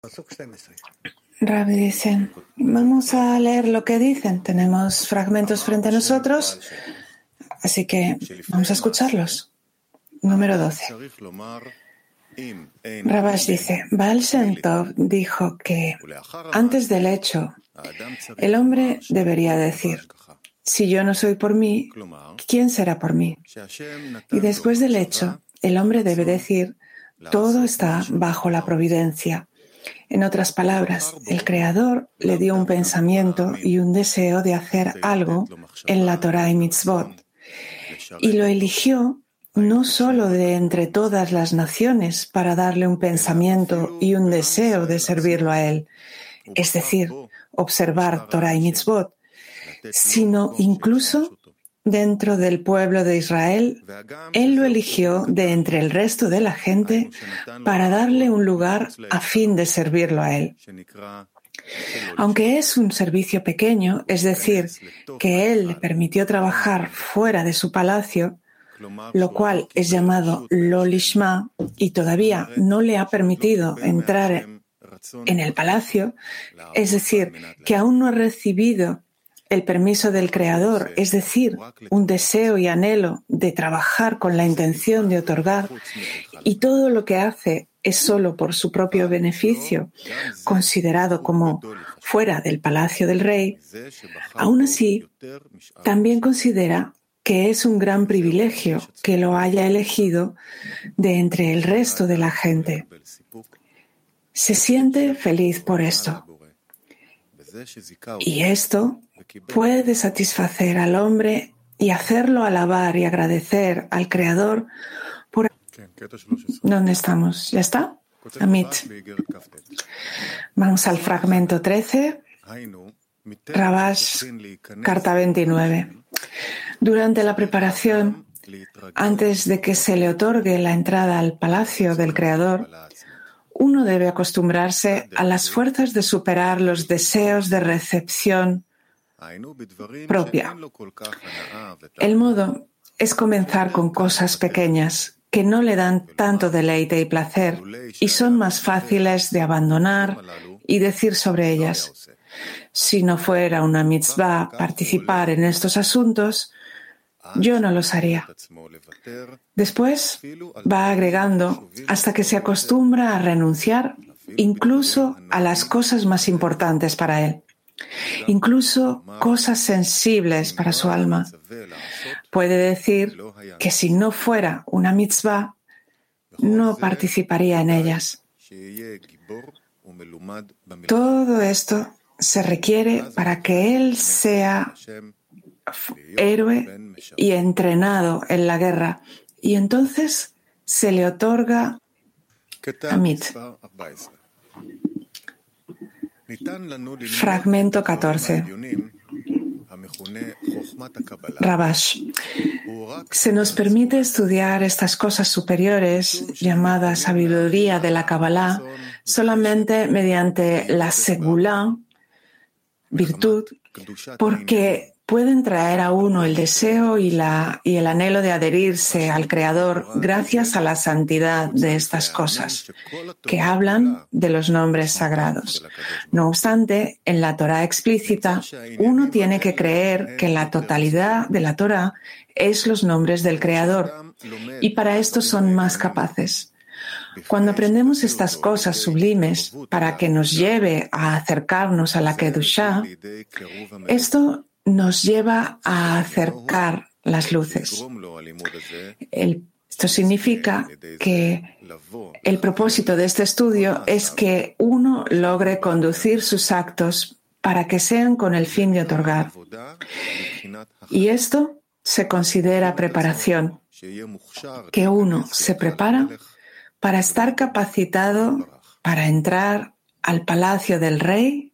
Rabbi dice, vamos a leer lo que dicen. Tenemos fragmentos frente a nosotros, así que vamos a escucharlos. Número 12. Rabash dice, Baal Shem Tov dijo que antes del hecho, el hombre debería decir, si yo no soy por mí, ¿quién será por mí? Y después del hecho, el hombre debe decir, todo está bajo la providencia. En otras palabras, el Creador le dio un pensamiento y un deseo de hacer algo en la Torah y Mitzvot, y lo eligió no solo de entre todas las naciones para darle un pensamiento y un deseo de servirlo a Él, es decir, observar Torah y Mitzvot, sino incluso dentro del pueblo de Israel, Él lo eligió de entre el resto de la gente para darle un lugar a fin de servirlo a Él. Aunque es un servicio pequeño, es decir, que Él le permitió trabajar fuera de su palacio, lo cual es llamado Lo Lishma, y todavía no le ha permitido entrar en el palacio, es decir, que aún no ha recibido el permiso del Creador, es decir, un deseo y anhelo de trabajar con la intención de otorgar, y todo lo que hace es solo por su propio beneficio, considerado como fuera del palacio del rey, aún así, también considera que es un gran privilegio que lo haya elegido de entre el resto de la gente. Se siente feliz por esto. Y esto puede satisfacer al hombre y hacerlo alabar y agradecer al Creador por... ¿Dónde estamos? ¿Ya está? Amit. Vamos al fragmento 13. Rabash, carta 29. Durante la preparación, antes de que se le otorgue la entrada al palacio del Creador, uno debe acostumbrarse a las fuerzas de superar los deseos de recepción propia. El modo es comenzar con cosas pequeñas que no le dan tanto deleite y placer y son más fáciles de abandonar y decir sobre ellas. Si no fuera una mitzvah participar en estos asuntos, yo no los haría. Después va agregando hasta que se acostumbra a renunciar incluso a las cosas más importantes para él, incluso cosas sensibles para su alma. Puede decir que si no fuera una mitzvah, no participaría en ellas. Todo esto se requiere para que él sea héroe y entrenado en la guerra, y entonces se le otorga Amit. Fragmento 14. Rabash. Se nos permite estudiar estas cosas superiores, llamadas sabiduría de la Kabbalah, solamente mediante la segulá, virtud, porque pueden traer a uno el deseo y el anhelo de adherirse al Creador gracias a la santidad de estas cosas, que hablan de los nombres sagrados. No obstante, en la Torah explícita, uno tiene que creer que la totalidad de la Torah es los nombres del Creador, y para esto son más capaces. Cuando aprendemos estas cosas sublimes para que nos lleve a acercarnos a la Kedushá, esto nos lleva a acercar las luces. Esto significa que el propósito de este estudio es que uno logre conducir sus actos para que sean con el fin de otorgar. Y esto se considera preparación, que uno se prepara para estar capacitado para entrar al palacio del rey